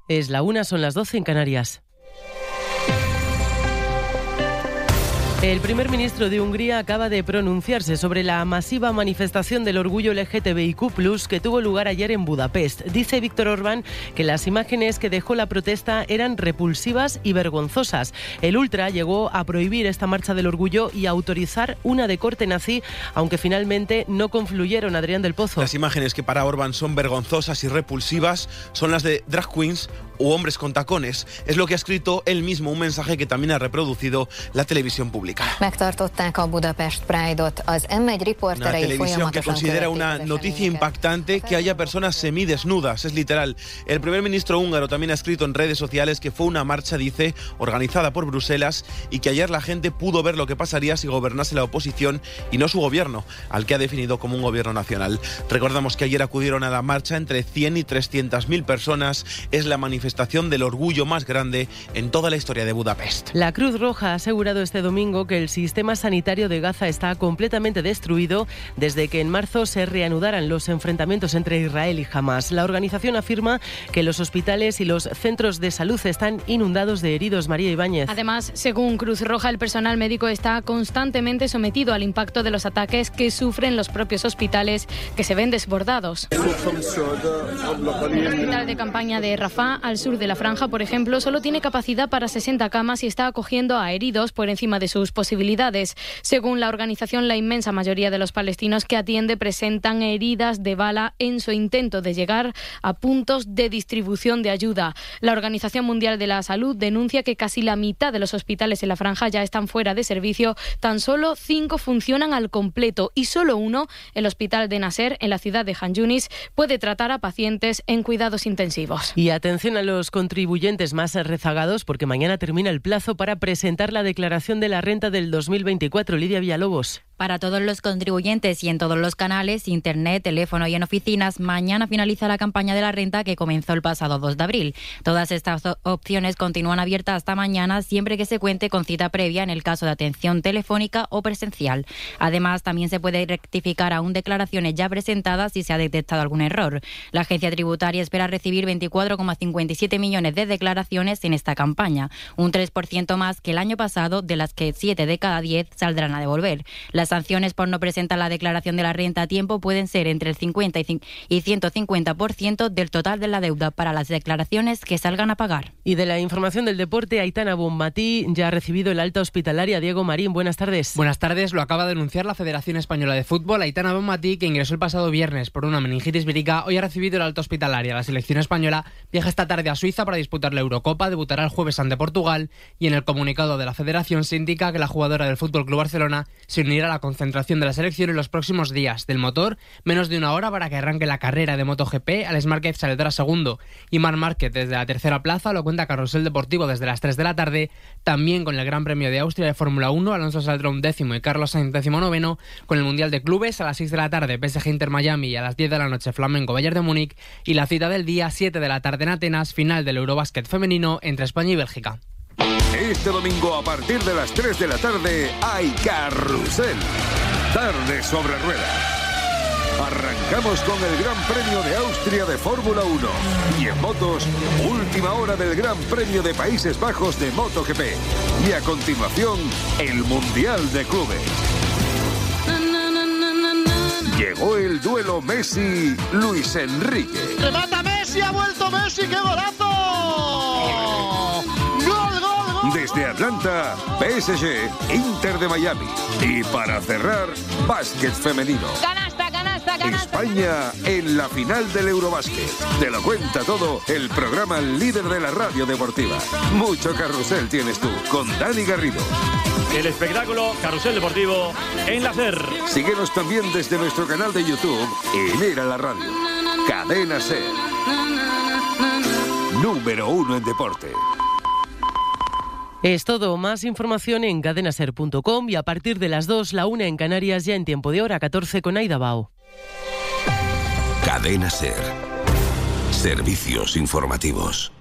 Es la 1, son las 12 en Canarias. El primer ministro de Hungría acaba de pronunciarse sobre la masiva manifestación del orgullo LGTBIQ+, que tuvo lugar ayer en Budapest. Dice Viktor Orbán que las imágenes que dejó la protesta eran repulsivas y vergonzosas. El ultra llegó a prohibir esta marcha del orgullo y a autorizar una de corte nazi, aunque finalmente no confluyeron. Adrián del Pozo. Las imágenes que para Orbán son vergonzosas y repulsivas son las de drag queens o hombres con tacones. Es lo que ha escrito él mismo, un mensaje que también ha reproducido la televisión pública. Una televisión que considera una noticia impactante que haya personas semidesnudas, es literal. El primer ministro húngaro también ha escrito en redes sociales que fue una marcha, dice, organizada por Bruselas y que ayer la gente pudo ver lo que pasaría si gobernase la oposición y no su gobierno, al que ha definido como un gobierno nacional. Recordamos que ayer acudieron a la marcha entre 100 y 300.000 personas. Es la manifestación del orgullo más grande en toda la historia de Budapest. La Cruz Roja ha asegurado este domingo que el sistema sanitario de Gaza está completamente destruido desde que en marzo se reanudaran los enfrentamientos entre Israel y Hamás. La organización afirma que los hospitales y los centros de salud están inundados de heridos. María Ibáñez. Además, según Cruz Roja, el personal médico está constantemente sometido al impacto de los ataques que sufren los propios hospitales, que se ven desbordados. El hospital de campaña de Rafah, al sur de la franja, por ejemplo, solo tiene capacidad para 60 camas y está acogiendo a heridos por encima de sus posibilidades. Según la organización, la inmensa mayoría de los palestinos que atiende presentan heridas de bala en su intento de llegar a puntos de distribución de ayuda. La Organización Mundial de la Salud denuncia que casi la mitad de los hospitales en la franja ya están fuera de servicio. Tan solo 5 funcionan al completo y solo uno, el hospital de Nasser, en la ciudad de Han Yunis, puede tratar a pacientes en cuidados intensivos. Y atención a los contribuyentes más rezagados, porque mañana termina el plazo para presentar la declaración de la renta del 2024. Lidia Villalobos. Para todos los contribuyentes y en todos los canales, internet, teléfono y en oficinas, mañana finaliza la campaña de la renta que comenzó el pasado 2 de abril. Todas estas opciones continúan abiertas hasta mañana, siempre que se cuente con cita previa en el caso de atención telefónica o presencial. Además, también se puede rectificar aún declaraciones ya presentadas si se ha detectado algún error. La agencia tributaria espera recibir 24,57 millones de declaraciones en esta campaña, un 3% más que el año pasado, de las que 7 de cada 10 saldrán a devolver. Las sanciones por no presentar la declaración de la renta a tiempo pueden ser entre el 50 y 150% del total de la deuda para las declaraciones que salgan a pagar. Y de la información del deporte, Aitana Bonmatí ya ha recibido el alta hospitalaria. Diego Marín, buenas tardes. Buenas tardes, lo acaba de anunciar la Federación Española de Fútbol. Aitana Bonmatí, que ingresó el pasado viernes por una meningitis vírica, hoy ha recibido el alta hospitalaria. La selección española viaja esta tarde a Suiza para disputar la Eurocopa, debutará el jueves ante Portugal y en el comunicado de la Federación se indica que la jugadora del FC Barcelona se unirá a la concentración de la selección en los próximos días. Del motor, menos de una hora para que arranque la carrera de MotoGP. Alex Márquez saldrá segundo y Marc Márquez desde la tercera plaza, lo cuenta Carrusel Deportivo desde las 3 de la tarde. También con el Gran Premio de Austria de Fórmula 1, Alonso saldrá 11º y Carlos Sainz 19º. Con el Mundial de Clubes a las 6 de la tarde, PSG Inter Miami, y a las 10 de la noche Flamengo Bayern de Múnich. Y la cita del día, 7 de la tarde en Atenas, final del Eurobásquet femenino entre España y Bélgica. Este domingo a partir de las 3 de la tarde hay Carrusel. Tarde sobre ruedas. Arrancamos con el Gran Premio de Austria de Fórmula 1 y en motos, última hora del Gran Premio de Países Bajos de MotoGP y a continuación el Mundial de Clubes. Llegó el duelo Messi-Luis Enrique. ¡Remata Messi! ¡Ha vuelto Messi! ¡Qué golazo! ¡Gol, gol, gol! Desde Atlanta, PSG, Inter de Miami. Y para cerrar, básquet femenino. ¡Canasta, canasta, canasta! España en la final del Eurobásquet. Te lo cuenta todo el programa líder de la radio deportiva. Mucho carrusel tienes tú, con Dani Garrido. El espectáculo Carrusel Deportivo en la SER. Síguenos también desde nuestro canal de YouTube y mira la radio. Cadena SER. Número 1 en deporte. Es todo. Más información en cadenaser.com y a partir de las 2, la 1 en Canarias, ya en tiempo de hora 14 con Aida Bao. Cadena SER. Servicios informativos.